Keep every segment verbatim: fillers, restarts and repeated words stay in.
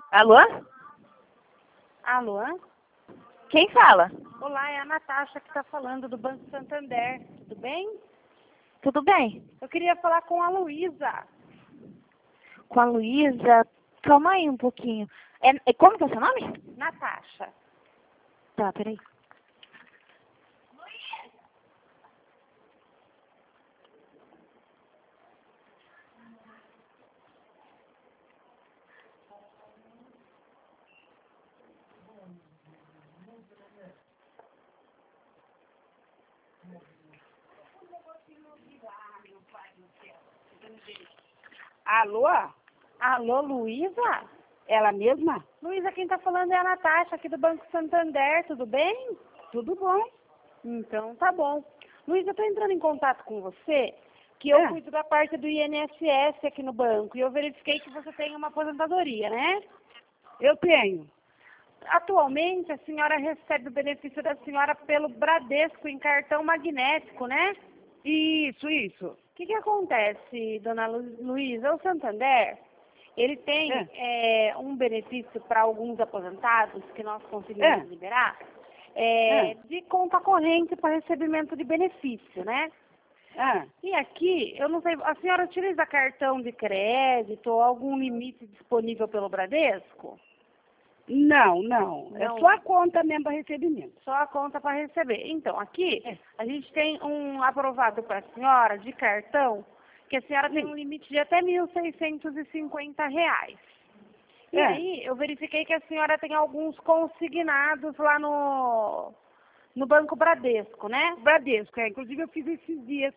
Alô? Alô? Quem fala? Olá, é a Natasha que está falando do Banco Santander. Tudo bem? Tudo bem? Eu queria falar com a Luísa. Com a Luísa? Calma aí um pouquinho. É, é, como que é o seu nome? Natasha. Tá, peraí. Alô? Alô, Luísa? Ela mesma? Luísa, quem está falando é a Natasha aqui do Banco Santander. Tudo bem? Tudo bom? Então, tá bom. Luísa, eu estou entrando em contato com você, que eu É. cuido da parte do I N S S aqui no banco, e eu verifiquei que você tem uma aposentadoria, né? Eu tenho. Atualmente, a senhora recebe o benefício da senhora pelo Bradesco em cartão magnético, né? Isso, isso. O que, que acontece, dona Lu- Luísa? O Santander, ele tem É. é, um benefício para alguns aposentados que nós conseguimos É. liberar, é, É. de conta corrente para recebimento de benefício, né? Ah, E aqui, eu não sei, a senhora utiliza cartão de crédito ou algum limite disponível pelo Bradesco? não, não. É Não. só a conta mesmo para recebimento. Só a conta para receber. Então, aqui, É. a gente tem um aprovado para a senhora de cartão, que a senhora tem Hum. um limite de até mil seiscentos e cinquenta reais. E É. aí, eu verifiquei que a senhora tem alguns consignados lá no, no Banco Bradesco, né? Bradesco, é. Inclusive eu fiz esses dias.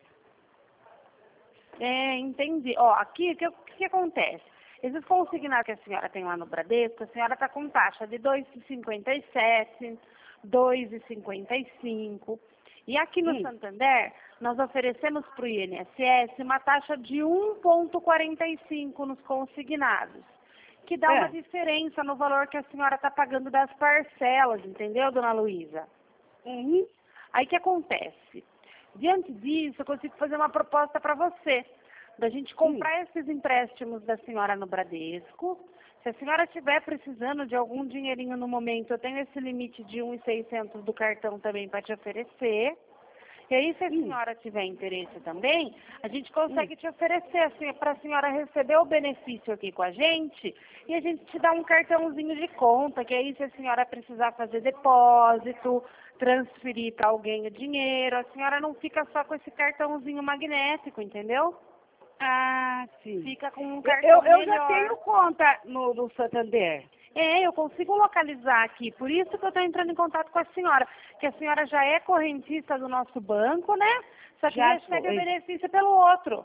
É, entendi. Ó, aqui, o que, o que acontece? Esses consignados que a senhora tem lá no Bradesco, a senhora está com taxa de dois vírgula cinquenta e sete, dois vírgula cinquenta e cinco. E aqui no Hum. Santander, nós oferecemos para o I N S S uma taxa de um vírgula quarenta e cinco nos consignados, que dá É. uma diferença no valor que a senhora está pagando das parcelas, entendeu, dona Luísa? Uhum. Aí o que acontece? Diante disso, eu consigo fazer uma proposta para você, da gente comprar esses empréstimos da senhora no Bradesco. Se a senhora estiver precisando de algum dinheirinho no momento, eu tenho esse limite de um mil e seiscentos do cartão também para te oferecer. E aí, se a Hum. senhora tiver interesse também, a gente consegue te oferecer assim, para a senhora receber o benefício aqui com a gente e a gente te dá um cartãozinho de conta, que aí se a senhora precisar fazer depósito, transferir para alguém o dinheiro, a senhora não fica só com esse cartãozinho magnético, entendeu? Ah, sim. Fica com um Eu, cartão eu, eu melhor. já tenho conta no, no Santander. É, eu consigo localizar aqui, por isso que eu estou entrando em contato com a senhora, que a senhora já é correntista do nosso banco, né? Só que Já recebe sou, o é. benefício pelo outro.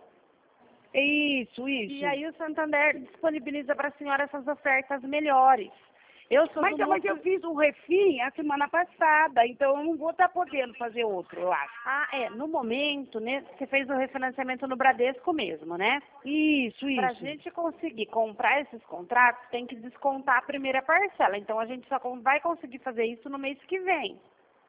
Isso, isso. E aí o Santander disponibiliza para a senhora essas ofertas melhores. Eu sou Mas, do mas eu núcleo... fiz um refim a semana passada, então eu não vou estar podendo fazer outro, eu acho. Ah, é, no momento, né, você fez o refinanciamento no Bradesco mesmo, né? Isso, Para a isso. gente conseguir comprar esses contratos, tem que descontar a primeira parcela. Então, a gente só con- vai conseguir fazer isso no mês que vem.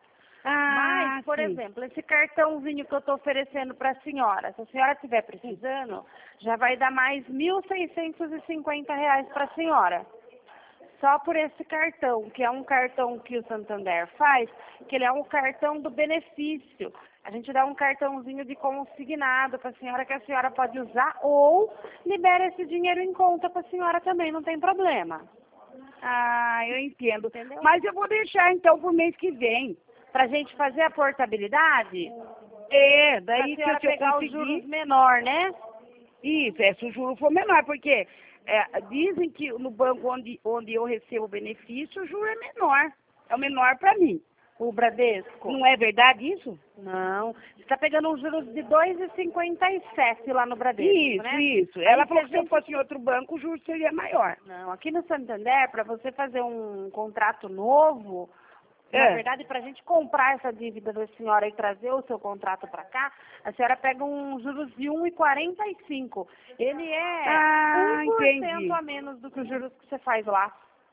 Ah, Mas, por sim. exemplo, esse cartãozinho que eu estou oferecendo para a senhora, se a senhora estiver precisando, já vai dar mais mil seiscentos e cinquenta reais para a senhora. Só por esse cartão, que é um cartão que o Santander faz, que ele é um cartão do benefício. A gente dá um cartãozinho de consignado para a senhora, que a senhora pode usar, ou libera esse dinheiro em conta para a senhora também, não tem problema. Ah, eu entendo. Entendeu? Mas eu vou deixar então pro mês que vem. Para a gente fazer a portabilidade, É, para a daí que senhora se eu pegar os juros conseguir. menor, né? Isso, é, se o juro for menor, porque é, dizem que no banco onde, onde eu recebo o benefício, o juro é menor. É o menor para mim. O Bradesco. Não é verdade isso? Não. Você está pegando os juros de dois vírgula cinquenta e sete lá no Bradesco, Isso, né? isso. Aí Ela se falou a que se eu gente- fosse em outro banco, o juro seria maior. Não, aqui no Santander, para você fazer um contrato novo, na É. verdade, para a gente comprar essa dívida da senhora e trazer o seu contrato para cá, a senhora pega um juros de um vírgula quarenta e cinco. Ele é Ah, um por cento entendi. a menos do que os juros que você faz lá.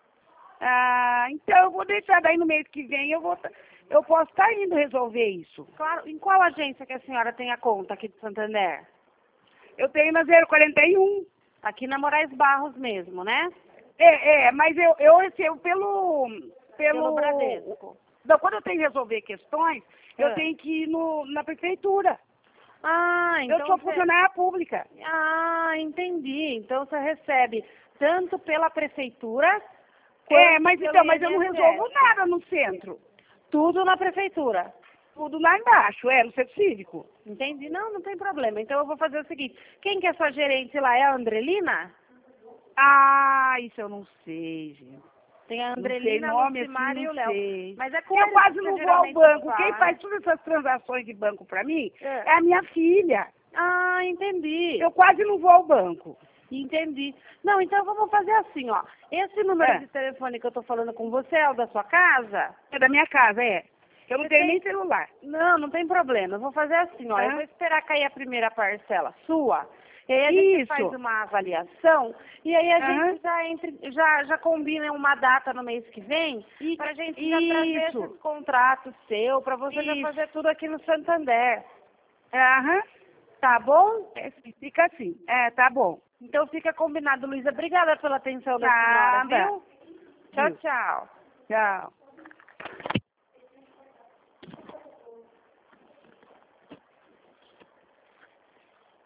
Ah, então eu vou deixar daí no mês que vem, eu vou, tá- eu posso estar indo resolver isso. Claro, em qual agência que a senhora tem a conta aqui de Santander? Eu tenho na zero quarenta e um. Aqui na Moraes Barros mesmo, né? É, é, mas eu, eu recebo pelo... Pelo, Pelo Bradesco. Não, quando eu tenho que resolver questões, eu Ah. tenho que ir no, na prefeitura. Ah, então eu sou você- funcionária pública. Ah, entendi. Então você recebe tanto pela prefeitura É, quanto mas pelo então, mas eu não I N S S. resolvo nada no centro. Tudo na prefeitura. Tudo lá embaixo, é, no centro cívico. Entendi. Não, não tem problema. Então eu vou fazer o seguinte. Quem que é sua gerente lá? É a Andrelina? Ah, isso eu não sei, gente. Tem a Não sei Andrelina, nome, a Lucimar assim, e não o Léo. sei. Mas é com Eu eles quase que não você vou ao geralmente banco. fala, Quem né? faz todas essas transações de banco pra mim É. é a minha filha. Ah, entendi. Eu quase não vou ao banco. Entendi. Não, então vamos fazer assim, ó. Esse número É. de telefone que eu tô falando com você é o da sua casa? É da minha casa, é. Eu não Você tenho tem- nem celular. Não, não tem problema. Eu vou fazer assim, ó. Tá. Eu vou esperar cair a primeira parcela sua. E aí a gente Isso. faz uma avaliação e aí a Aham. gente já, entre, já, já combina uma data no mês que vem E- pra gente já trazer isso. esse contrato seu, pra você já Isso. fazer tudo aqui no Santander. Aham. Tá bom? É, fica assim. É, tá bom. Então fica combinado, Luísa. Obrigada pela atenção da Nada. senhora, viu? Tchau, Viu. tchau. Tchau.